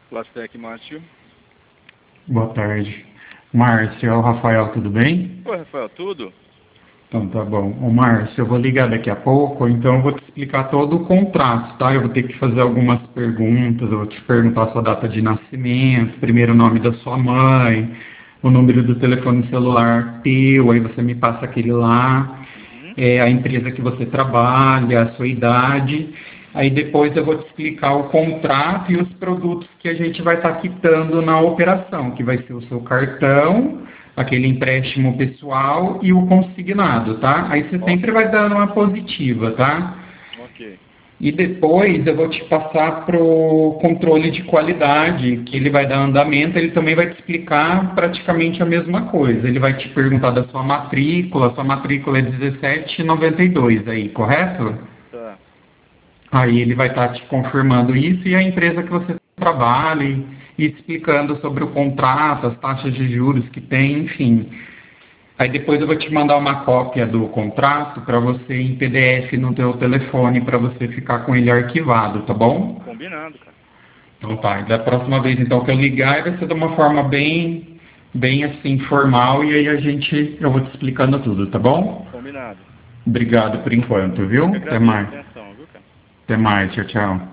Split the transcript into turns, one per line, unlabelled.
Plastec Márcio.
Boa tarde. Márcio, é o Rafael, tudo bem?
Oi, Rafael, tudo?
Então tá bom. Ô Márcio, eu vou ligar daqui a pouco, então eu vou te explicar todo o contrato, tá? Eu vou ter que fazer algumas perguntas, eu vou te perguntar a sua data de nascimento, primeiro nome da sua mãe, o número do telefone celular teu, aí você me passa aquele lá, a empresa que você trabalha, a sua idade. Aí depois eu vou te explicar o contrato e os produtos que a gente vai estar quitando na operação, que vai ser o seu cartão, aquele empréstimo pessoal e o consignado, tá? Aí você sempre vai dando uma positiva, tá?
Ok.
E depois eu vou te passar para o controle de qualidade, que ele vai dar andamento, ele também vai te explicar praticamente a mesma coisa. Ele vai te perguntar da sua matrícula é 1792 aí, correto?
Tá.
Aí ele vai estar te confirmando isso e a empresa que você trabalha e explicando sobre o contrato, as taxas de juros que tem, enfim. Aí depois eu vou te mandar uma cópia do contrato para você em PDF no teu telefone para você ficar com ele arquivado, tá bom?
Combinado, cara.
Então tá, e da próxima vez então que eu ligar vai ser de uma forma bem assim formal e aí eu vou te explicando tudo, tá bom?
Combinado.
Obrigado por enquanto,
Eu
viu?
que
Até
agradeço a
mais.
atenção, viu, cara?
Até mais, tchau, tchau.